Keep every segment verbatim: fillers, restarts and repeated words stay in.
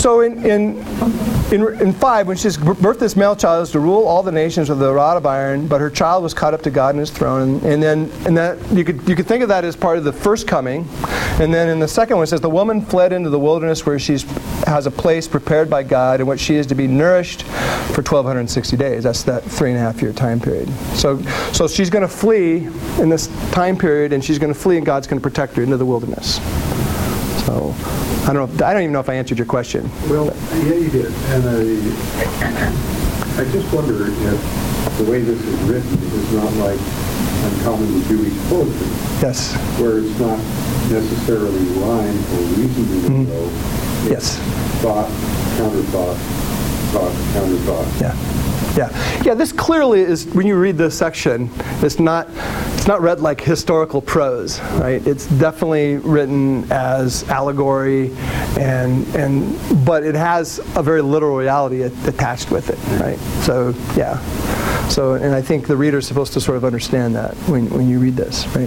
so in, in in in five, when she's birthed this male child is to rule all the nations with a rod of iron, but her child was caught up to God and His throne. And, and then and that you could you could think of that as part of the first coming. And then in the second one it says the woman fled into the wilderness where she has a place prepared by God in which she is to be nourished for twelve sixty days. That's that three and a half year time period. So so she's going to flee in this time period, and she's going to flee, and God's going to protect her into the wilderness. So I don't know. I don't even know if I answered your question. Well, yeah, you did. And uh, I just wonder if the way this is written is not like uncommon Jewish poetry. Yes. Where it's not necessarily rhyme or reasoning, though. Mm-hmm. Yes. Thought, counter thought, thought, counter thought. Yeah. Yeah, yeah. This clearly is, when you read this section, it's not it's not read like historical prose, right? It's definitely written as allegory, and and but it has a very literal reality attached with it, right? So yeah. So and I think the reader's supposed to sort of understand that when when you read this, right?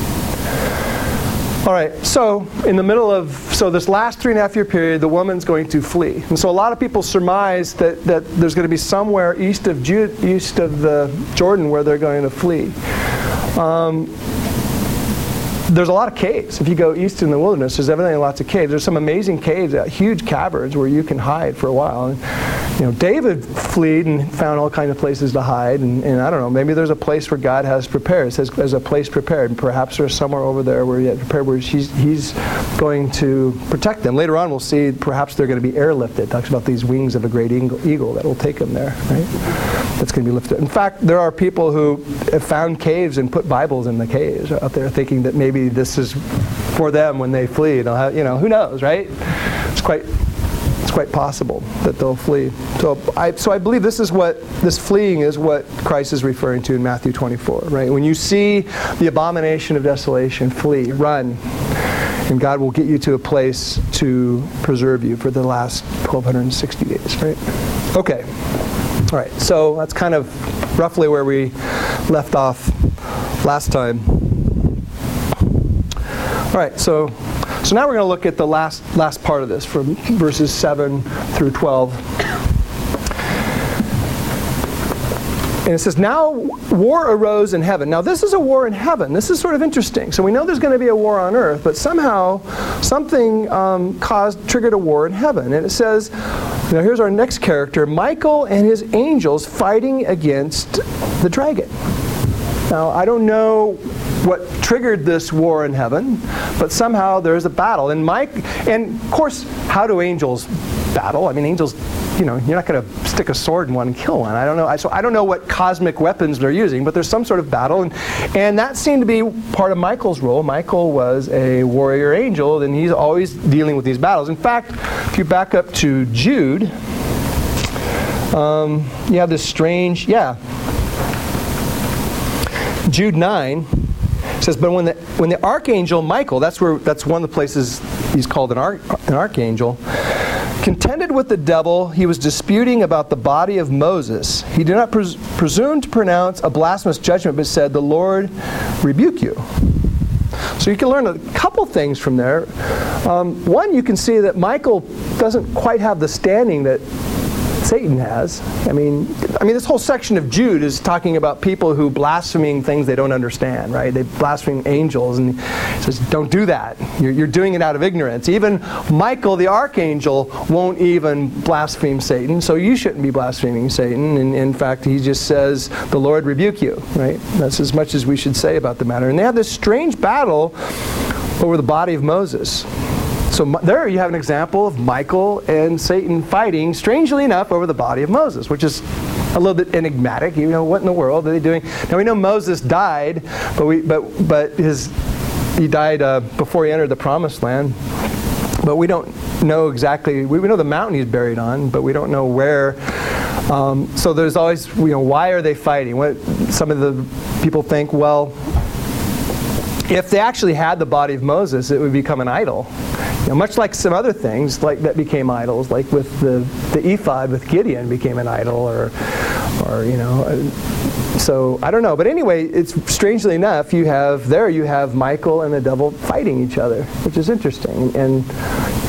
All right, so in the middle of, so this last three and a half year period, the woman's going to flee. And so a lot of people surmise that, that there's going to be somewhere east of Jude, east of the Jordan where they're going to flee. Um, there's a lot of caves. If you go east in the wilderness, there's evidently lots of caves. There's some amazing caves, uh, huge caverns where you can hide for a while. And, you know, David fled and found all kinds of places to hide. And, and I don't know, maybe there's a place where God has prepared. It says there's a place prepared. And perhaps there's somewhere over there where he had prepared where he's, he's going to protect them. Later on we'll see perhaps they're going to be airlifted. It talks about these wings of a great eagle, eagle that will take them there, right? That's going to be lifted. In fact, there are people who have found caves and put Bibles in the caves out there, thinking that maybe this is for them when they flee. They'll have, you know, who knows, right? It's quite, it's quite possible that they'll flee. So I, so I believe this is what this fleeing is what Christ is referring to in Matthew twenty-four, right? When you see the abomination of desolation, flee, run, and God will get you to a place to preserve you for the last twelve sixty days, right? Okay. All right. So that's kind of roughly where we left off last time. All right, so so now we're going to look at the last last part of this, from verses seven through twelve. And it says, now war arose in heaven. Now this is a war in heaven. This is sort of interesting. So we know there's going to be a war on earth, but somehow something um, caused, triggered a war in heaven. And it says, now here's our next character, Michael and his angels fighting against the dragon. Now I don't know what triggered this war in heaven, but somehow there's a battle. And Mike, and of course, how do angels battle? I mean, angels, you know, you're not going to stick a sword in one and kill one. I don't know. I, so I don't know what cosmic weapons they're using, but there's some sort of battle, and and that seemed to be part of Michael's role. Michael was a warrior angel, and he's always dealing with these battles. In fact, if you back up to Jude, um, you have this strange, yeah, Jude nine. It says, but when the when the archangel Michael, that's where that's one of the places he's called an arch, an archangel, contended with the devil, he was disputing about the body of Moses. He did not pres- presume to pronounce a blasphemous judgment, but said, "The Lord rebuke you." So you can learn a couple things from there. Um, one, you can see that Michael doesn't quite have the standing that Satan has. I mean, I mean, this whole section of Jude is talking about people who blaspheming things they don't understand, right? They blaspheme angels, and he says, don't do that. You're, you're doing it out of ignorance. Even Michael, the archangel, won't even blaspheme Satan, so you shouldn't be blaspheming Satan. And in fact, he just says, the Lord rebuke you, right? That's as much as we should say about the matter. And they have this strange battle over the body of Moses. So there you have an example of Michael and Satan fighting, strangely enough, over the body of Moses, which is a little bit enigmatic. You know, what in the world are they doing? Now we know Moses died, but we but but his he died uh, before he entered the Promised Land. But we don't know exactly. We, we know the mountain he's buried on, but we don't know where. Um, so there's always, you know, why are they fighting? What some of the people think, well, if they actually had the body of Moses, it would become an idol. You know, much like some other things like that became idols, like with the, the ephod with Gideon became an idol, or, or you know, so I don't know. But anyway, it's strangely enough, you have there you have Michael and the devil fighting each other, which is interesting. And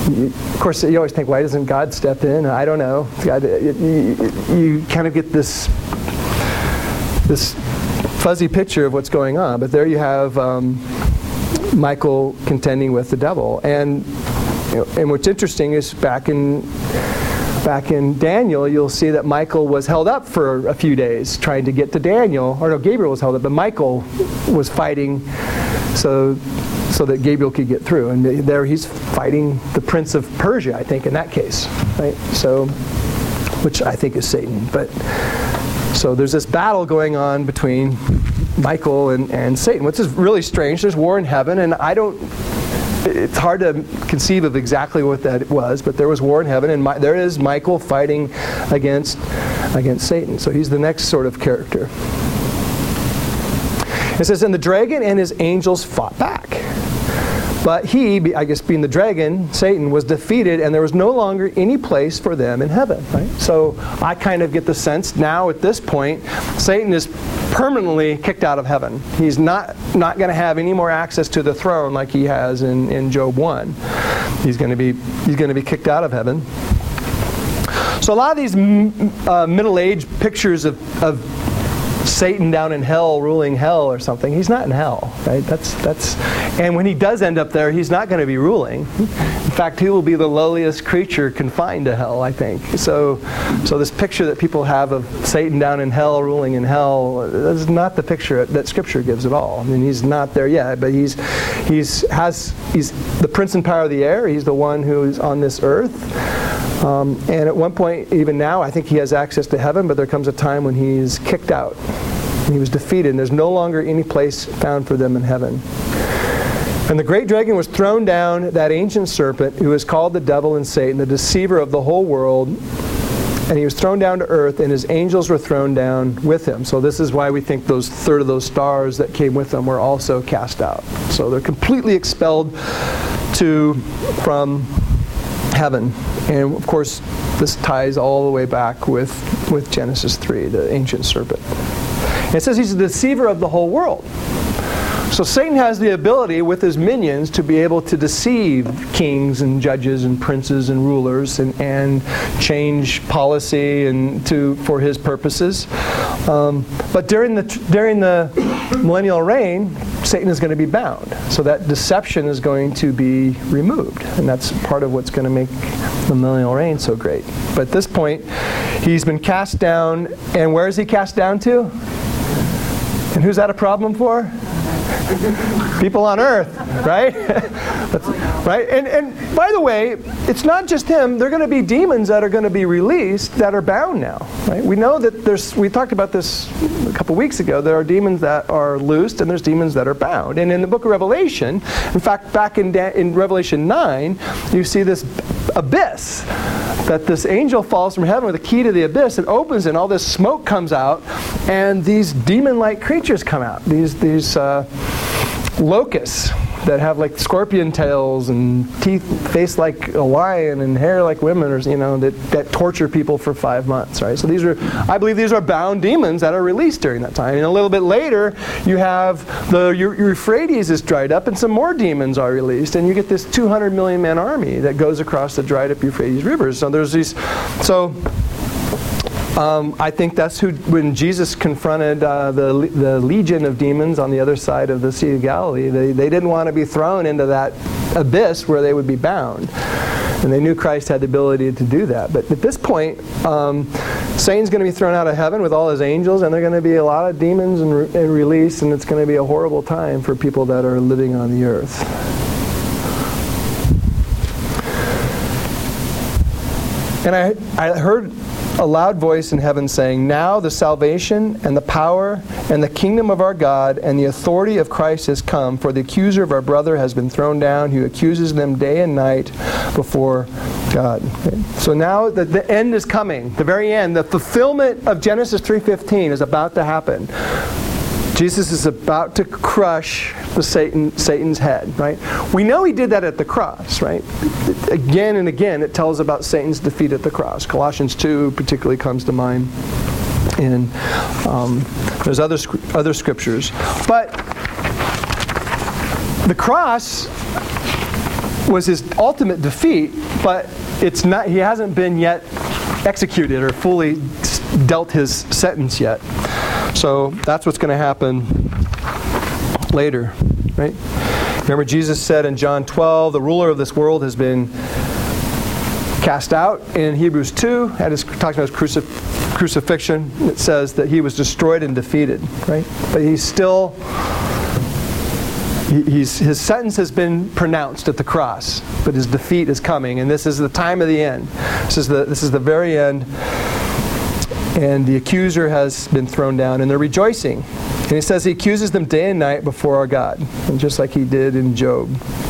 Of course, you always think, why doesn't God step in? I don't know. God, it, you, you kind of get this this fuzzy picture of what's going on. But there you have um, Michael contending with the devil. And you know, and what's interesting is back in back in Daniel, you'll see that Michael was held up for a few days trying to get to Daniel. Or no, Gabriel was held up, but Michael was fighting so so that Gabriel could get through. And there he's fighting the prince of Persia, I think, in that case. Right? So, which I think is Satan. But so there's this battle going on between Michael and, and Satan, which is really strange. There's war in heaven, and I don't... It's hard to conceive of exactly what that was, but there was war in heaven, and my, there is Michael fighting against against Satan. So he's the next sort of character. It says, and the dragon and his angels fought back. But he, I guess being the dragon, Satan, was defeated, and there was no longer any place for them in heaven. Right? So I kind of get the sense now at this point, Satan is permanently kicked out of heaven. He's not, not going to have any more access to the throne like he has in, in Job one. He's going to be he's going to be kicked out of heaven. So a lot of these uh, middle-aged pictures of, of Satan down in hell, ruling hell or something. He's not in hell, right? That's that's, and when he does end up there, he's not going to be ruling. In fact, he will be the lowliest creature confined to hell, I think. So, so this picture that people have of Satan down in hell, ruling in hell, is not the picture that Scripture gives at all. I mean, he's not there yet, but he's he's has he's the prince and power of the air. He's the one who is on this earth. Um, and at one point, even now, I think he has access to heaven, but there comes a time when he's kicked out. He was defeated, and there's no longer any place found for them in heaven. And the great dragon was thrown down, that ancient serpent, who is called the devil and Satan, the deceiver of the whole world. And he was thrown down to earth, and his angels were thrown down with him. So this is why we think those third of those stars that came with them were also cast out. So they're completely expelled to from heaven. And of course, this ties all the way back with, with Genesis three, the ancient serpent. And it says he's the deceiver of the whole world. So Satan has the ability with his minions to be able to deceive kings and judges and princes and rulers and, and change policy and to for his purposes. Um, but during the during the millennial reign, Satan is going to be bound. So that deception is going to be removed. And that's part of what's going to make the millennial reign so great. But at this point, he's been cast down. And where is he cast down to? And who's that a problem for? People on earth, right? That's, right? And, and by the way, it's not just him. There are going to be demons that are going to be released that are bound now, right? We know that there's, we talked about this a couple weeks ago, there are demons that are loosed and there's demons that are bound. And in the book of Revelation, in fact, back in, da- in Revelation nine, you see this abyss, that this angel falls from heaven with a key to the abyss and opens it, and all this smoke comes out, and these demon-like creatures come out. These these uh, locusts that have like scorpion tails and teeth, face like a lion and hair like women, or you know, that, that torture people for five months, right? So these are, I believe, these are bound demons that are released during that time. And a little bit later, you have the Euphrates is dried up, and some more demons are released, and you get this two hundred million man army that goes across the dried up Euphrates rivers. So there's these, so. Um, I think that's who, when Jesus confronted uh, the the legion of demons on the other side of the Sea of Galilee, they, they didn't want to be thrown into that abyss where they would be bound. And they knew Christ had the ability to do that. But at this point, um, Satan's going to be thrown out of heaven with all his angels, and there are going to be a lot of demons and, re- and released, and it's going to be a horrible time for people that are living on the earth. And I, I heard a loud voice in heaven saying, "Now the salvation and the power and the kingdom of our God and the authority of Christ has come, for the accuser of our brother has been thrown down, who accuses them day and night before God." Okay. So now the, the end is coming, the very end. The fulfillment of Genesis three fifteen is about to happen. Jesus is about to crush the Satan, Satan's head, right? We know he did that at the cross, right? Again and again, it tells about Satan's defeat at the cross. Colossians two particularly comes to mind, and um, there's other other scriptures. But the cross was his ultimate defeat, but it's not. He hasn't been yet executed or fully dealt his sentence yet. So that's what's going to happen later, right? Remember, Jesus said in John twelve, the ruler of this world has been cast out. In Hebrews two, that is talking about his crucif- crucifixion, it says that he was destroyed and defeated, right? But he's still, he, he's, his sentence has been pronounced at the cross, but his defeat is coming, and this is the time of the end. This is the, this is the very end, and the accuser has been thrown down, and they're rejoicing. And he says he accuses them day and night before our God, and just like he did in Job.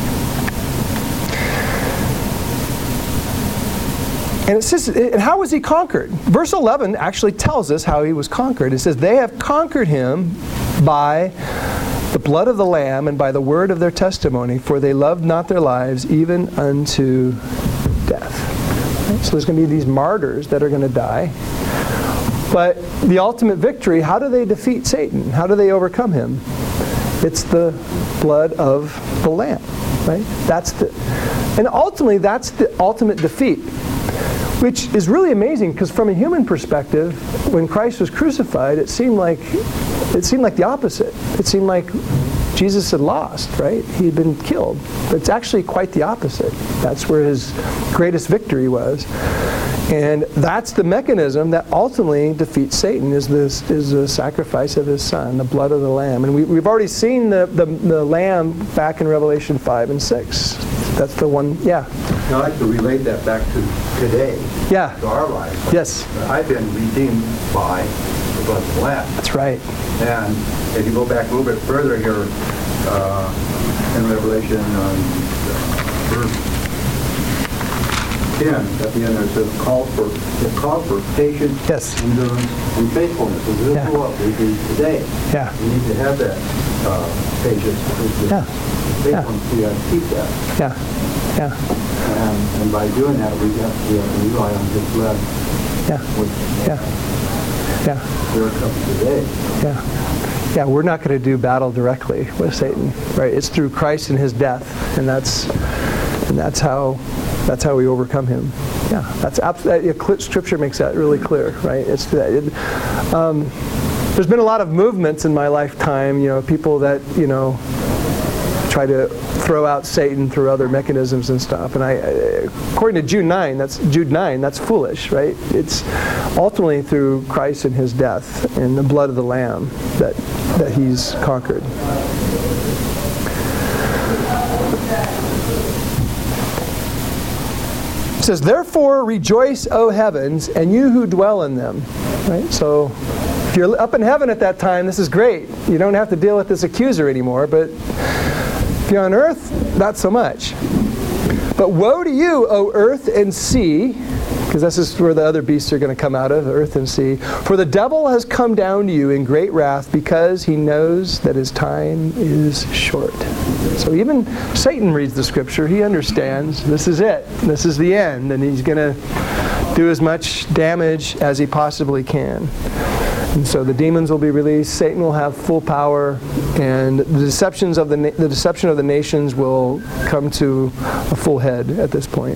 And it says, and how was he conquered? Verse eleven actually tells us how he was conquered. It says, they have conquered him by the blood of the Lamb and by the word of their testimony, for they loved not their lives even unto death. Right? So there's going to be these martyrs that are going to die. But the ultimate victory, how do they defeat Satan? How do they overcome him? It's the blood of the Lamb, right? That's the, and ultimately, that's the ultimate defeat. Which is really amazing, because from a human perspective, when Christ was crucified, it seemed like it seemed like the opposite. It seemed like Jesus had lost, right? He had been killed. But it's actually quite the opposite. That's where his greatest victory was. And that's the mechanism that ultimately defeats Satan, is this is the sacrifice of his son, the blood of the Lamb. And we, we've already seen the, the, the Lamb back in Revelation five and six. That's the one, yeah. I'd like to relate that back to today, yeah. to our lives. Yes. I've been redeemed by the blood of the Lamb. That's right. And if you go back a little bit further here uh, in Revelation, um, verse ten, at the end there, it says, call for, it calls for patience, yes. endurance, and faithfulness. This is yeah. what we do today. Yeah. We need to have that uh, patience. Yeah. Faithfulness, we have to keep that. Yeah. Yeah. And, and by doing that, we have, we have to rely on his blood. Yeah. Which, yeah. Yeah. There comes today. Yeah. Yeah, we're not going to do battle directly with Satan, right? It's through Christ and his death, and that's and that's how that's how we overcome him. Yeah, that's absolutely. Scripture makes that really clear, right? It's that. It, um, there's been a lot of movements in my lifetime, you know, people that you know try to throw out Satan through other mechanisms and stuff. And I, according to Jude nine, that's Jude nine, that's foolish, right? It's ultimately through Christ and his death and the blood of the Lamb that that he's conquered. It says, therefore rejoice, O heavens, and you who dwell in them. Right? So if you're up in heaven at that time, this is great. You don't have to deal with this accuser anymore, but if you're on earth, not so much. But woe to you, O earth and sea, because this is where the other beasts are going to come out of, earth and sea. For the devil has come down to you in great wrath, because he knows that his time is short. So even Satan reads the scripture. He understands this is it. This is the end. And he's going to do as much damage as he possibly can. And so the demons will be released. Satan will have full power, and the deceptions of the na- the deception of the nations will come to a full head at this point.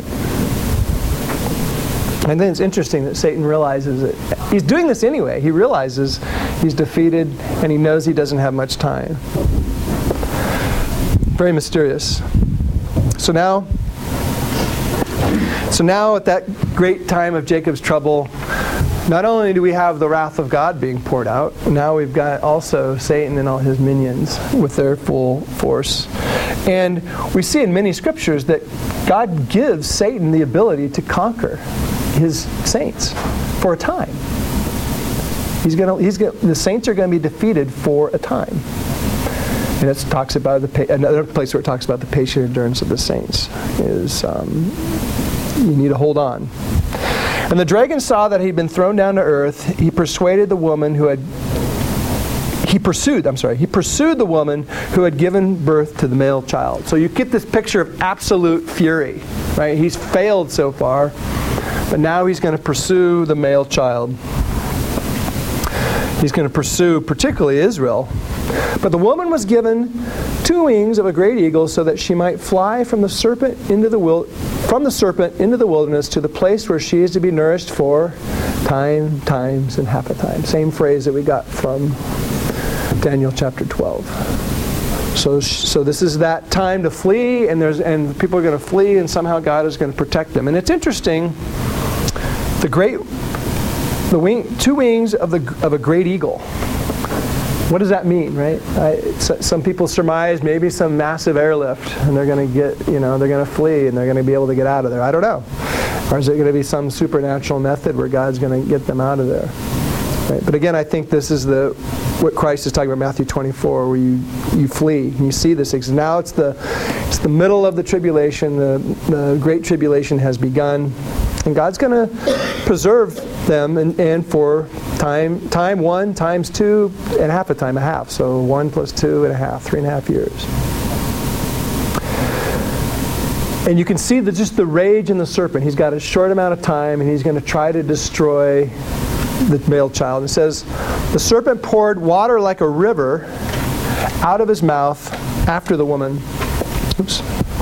And then it's interesting that Satan realizes it. He's doing this anyway. He realizes he's defeated, and he knows he doesn't have much time. Very mysterious. So now, so now at that great time of Jacob's trouble, not only do we have the wrath of God being poured out, now we've got also Satan and all his minions with their full force. And we see in many scriptures that God gives Satan the ability to conquer his saints for a time. He's gonna, he's gonna, the saints are going to be defeated for a time. And it talks about the another place where it talks about the patient endurance of the saints is um, you need to hold on. And the dragon saw that he'd been thrown down to earth. He persuaded the woman who had he pursued. I'm sorry. He pursued the woman who had given birth to the male child. So you get this picture of absolute fury, right? He's failed so far, but now he's going to pursue the male child. He's going to pursue particularly Israel. But the woman was given two wings of a great eagle so that she might fly from the serpent into the wil- from the serpent into the wilderness to the place where she is to be nourished for time, times, and half a time. Same phrase that we got from Daniel chapter twelve. So, so this is that time to flee, and there's and people are going to flee, and somehow God is going to protect them. And it's interesting, the great, the wing, two wings of the of a great eagle. What does that mean, right? I, so, some people surmise maybe some massive airlift, and they're going to get, you know, they're going to flee, and they're going to be able to get out of there. I don't know. Or is it going to be some supernatural method where God's going to get them out of there? Right? But again, I think this is the what Christ is talking about, Matthew twenty-four, where you, you flee. And you see this. Now it's the it's the middle of the tribulation. The, the great tribulation has begun. And God's going to preserve them and, and for time time one, times two, and half a time, a half. So one plus two and a half, three and a half years. And you can see the, just the rage in the serpent. He's got a short amount of time, and he's going to try to destroy the male child. It says, the serpent poured water like a river out of his mouth after the woman. Oops.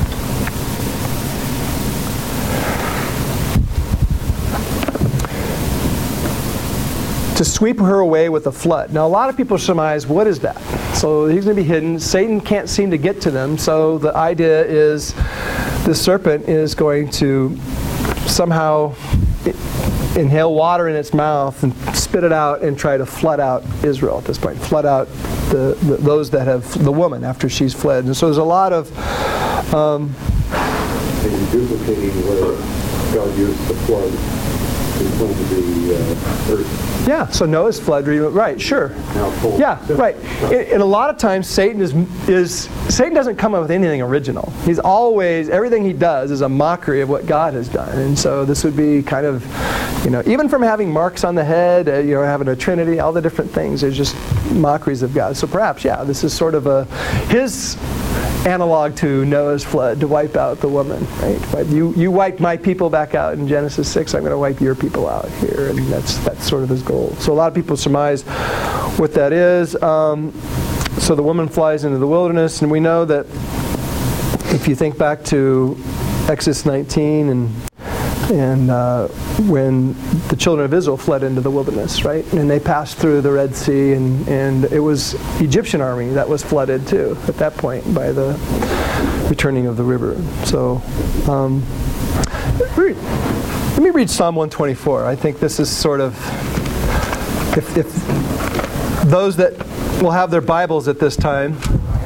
To sweep her away with a flood. Now, a lot of people surmise, what is that? So he's going to be hidden. Satan can't seem to get to them. So the idea is the serpent is going to somehow inhale water in its mouth and spit it out and try to flood out Israel at this point. Flood out the, the those that have, the woman after she's fled. And so there's a lot of... Um, and duplicating where God used the flood in front of the uh, earth. Yeah, so Noah's flood, right, sure. Yeah, right. And, and a lot of times Satan is, is, Satan doesn't come up with anything original. He's always, everything he does is a mockery of what God has done. And so this would be kind of, you know, even from having marks on the head, uh, you know, having a trinity, all the different things, there's just mockeries of God. So perhaps, yeah, this is sort of a, his analog to Noah's flood, to wipe out the woman, right? You you wiped my people back out in Genesis six, I'm going to wipe your people out here, and that's that's sort of his goal. So a lot of people surmise what that is. Um, so the woman flies into the wilderness, and we know that if you think back to Exodus nineteen and and uh, when the children of Israel fled into the wilderness, right? And they passed through the Red Sea, and, and it was Egyptian army that was flooded too at that point by the returning of the river. So um, read, let me read Psalm one twenty-four. I think this is sort of, if, if those that will have their Bibles at this time,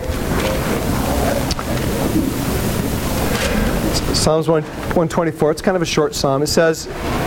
Psalms one twenty-four, it's kind of a short psalm. It says,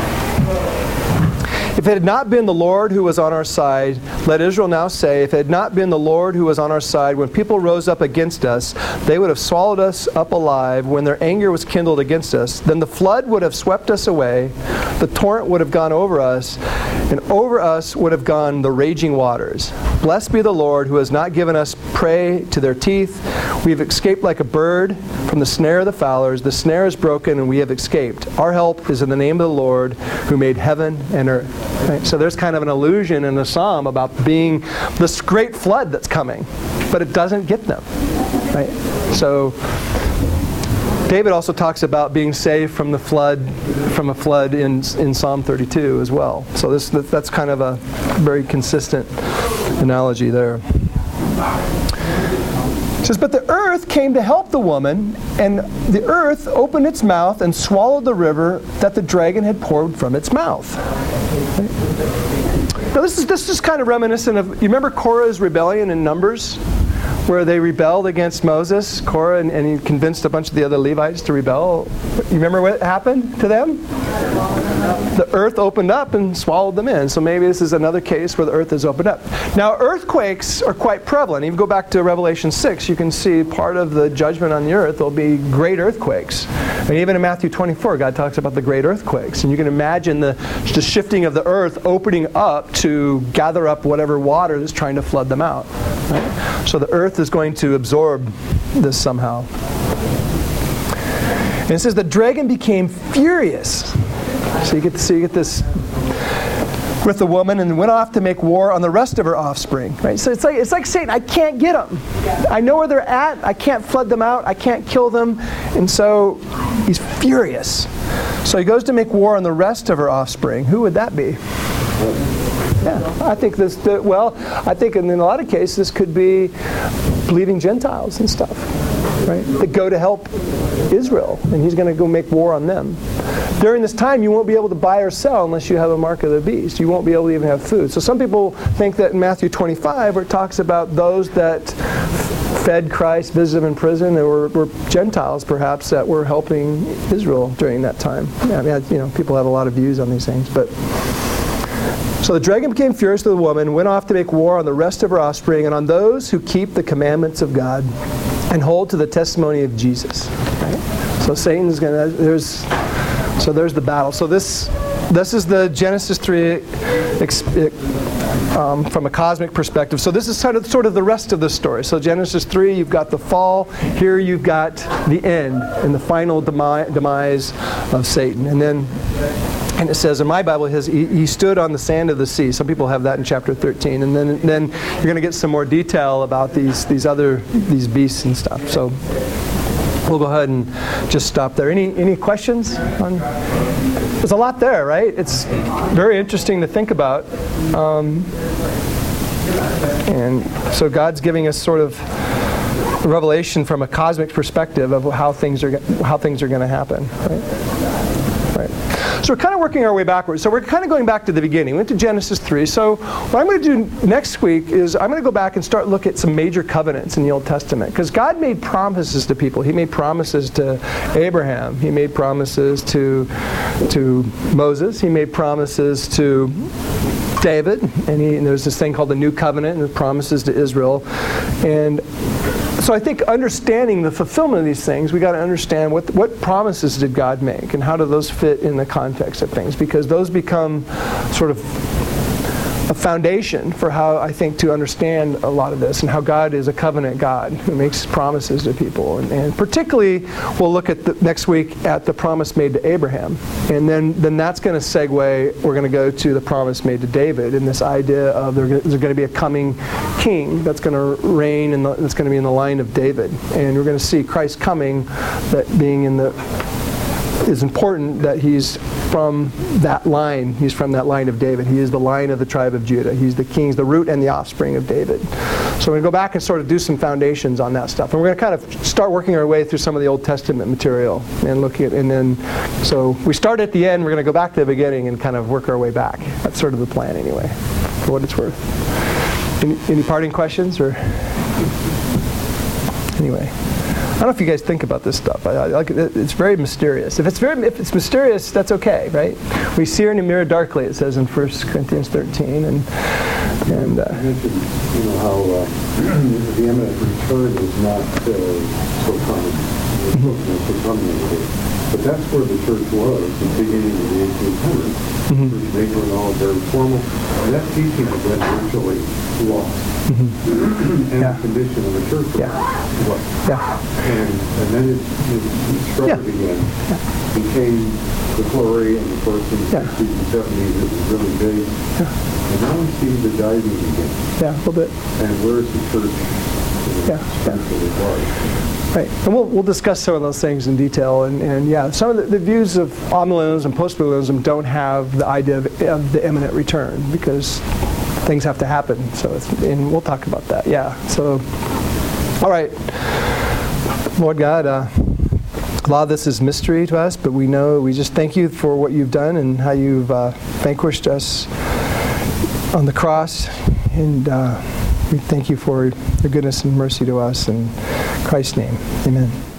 if it had not been the Lord who was on our side, let Israel now say, if it had not been the Lord who was on our side, when people rose up against us, they would have swallowed us up alive when their anger was kindled against us. Then the flood would have swept us away, the torrent would have gone over us, and over us would have gone the raging waters. Blessed be the Lord who has not given us prey to their teeth. We have escaped like a bird from the snare of the fowlers. The snare is broken and we have escaped. Our help is in the name of the Lord who made heaven and earth. Right? So there's kind of an allusion in the psalm about being this great flood that's coming, but it doesn't get them. Right? So David also talks about being saved from the flood, from a flood in in Psalm thirty-two as well. So this that's kind of a very consistent analogy there. It says, but the earth came to help the woman, and the earth opened its mouth and swallowed the river that the dragon had poured from its mouth. Now this is this is kind of reminiscent of, you remember Korah's rebellion in Numbers, where they rebelled against Moses, Korah, and, and he convinced a bunch of the other Levites to rebel. You remember what happened to them? The earth opened up and swallowed them in. So maybe this is another case where the earth is opened up. Now, earthquakes are quite prevalent. If you go back to Revelation six, you can see part of the judgment on the earth will be great earthquakes. And even in Matthew twenty-four, God talks about the great earthquakes. And you can imagine the, the shifting of the earth opening up to gather up whatever water is trying to flood them out. Right? So the earth is going to absorb this somehow. And it says the dragon became furious. So you get, so you get this with the woman and went off to make war on the rest of her offspring. Right? So it's like it's like Satan. I can't get them. I know where they're at. I can't flood them out. I can't kill them. And so he's furious. So he goes to make war on the rest of her offspring. Who would that be? Yeah, I think this. Well, I think in a lot of cases this could be believing Gentiles and stuff, right? That go to help Israel, and he's going to go make war on them. During this time, you won't be able to buy or sell unless you have a mark of the beast. You won't be able to even have food. So some people think that in Matthew twenty-five, where it talks about those that fed Christ, visited him in prison, there were, were Gentiles perhaps that were helping Israel during that time. Yeah, I mean, you know, people have a lot of views on these things, but. So the dragon became furious with the woman, went off to make war on the rest of her offspring and on those who keep the commandments of God and hold to the testimony of Jesus. Right? So Satan's going to, there's, so there's the battle. So this, this is the Genesis three um, from a cosmic perspective. So this is sort of, sort of the rest of the story. So Genesis three, you've got the fall. Here you've got the end and the final demi- demise of Satan. And then And it says in my Bible, his, he, he stood on the sand of the sea. Some people have that in chapter thirteen. And then, then you're going to get some more detail about these these other these beasts and stuff. So we'll go ahead and just stop there. Any any questions on? There's a lot there, right? It's very interesting to think about. Um, and so God's giving us sort of a revelation from a cosmic perspective of how things are how things are going to happen, right? Right. So we're kind of working our way backwards. So we're kind of going back to the beginning. We went to Genesis three. So what I'm going to do next week is I'm going to go back and start look at some major covenants in the Old Testament. Because God made promises to people. He made promises to Abraham. He made promises to, to Moses. He made promises to David. And, he, and there's this thing called the New Covenant and the promises to Israel. And so I think understanding the fulfillment of these things, we got to understand what what promises did God make and how do those fit in the context of things, because those become sort of a foundation for how I think to understand a lot of this and how God is a covenant God who makes promises to people. And, and particularly we'll look at the, next week at the promise made to Abraham. And then, then that's going to segue, we're going to go to the promise made to David and this idea of there, there's going to be a coming king that's going to reign and that's going to be in the line of David. And we're going to see Christ coming, that being in the is important that he's from that line. He's from that line of David. He is the line of the tribe of Judah. He's the king, the root and the offspring of David. So we're going to go back and sort of do some foundations on that stuff. And we're going to kind of start working our way through some of the Old Testament material and look at, and then, so we start at the end, we're going to go back to the beginning and kind of work our way back. That's sort of the plan anyway, for what it's worth. Any, any parting questions or? Anyway. I don't know if you guys think about this stuff. I, I, like it, it's very mysterious. If it's very, if it's mysterious, that's okay, right? We see her in a mirror darkly. It says in First Corinthians thirteen, and and. Uh, you mentioned, you know, how uh, the imminent return is not uh, so common, mm-hmm. so common, but that's where the church was at the beginning of the eighteen hundreds. Mm-hmm. They were all very formal, and that teaching has been virtually lost. Mm-hmm. And yeah. the condition of the church yeah. was. Yeah. And, and then it, it struggled yeah. again. Yeah. Became the glory and the first in the yeah. sixties and seventies. It was really big. Yeah. And now we see the diving again. Yeah, a little bit. And where's the church? Yeah. yeah. Right, and we'll we'll discuss some of those things in detail, and, and yeah, some of the, the views of amillennialism and postmillennialism don't have the idea of, of the imminent return because things have to happen. So, it's, and we'll talk about that. Yeah. So, all right, Lord God, uh, a lot of this is mystery to us, but we know we just thank you for what you've done and how you've uh, vanquished us on the cross, and uh, we thank you for your goodness and mercy to us. In Christ's name, amen.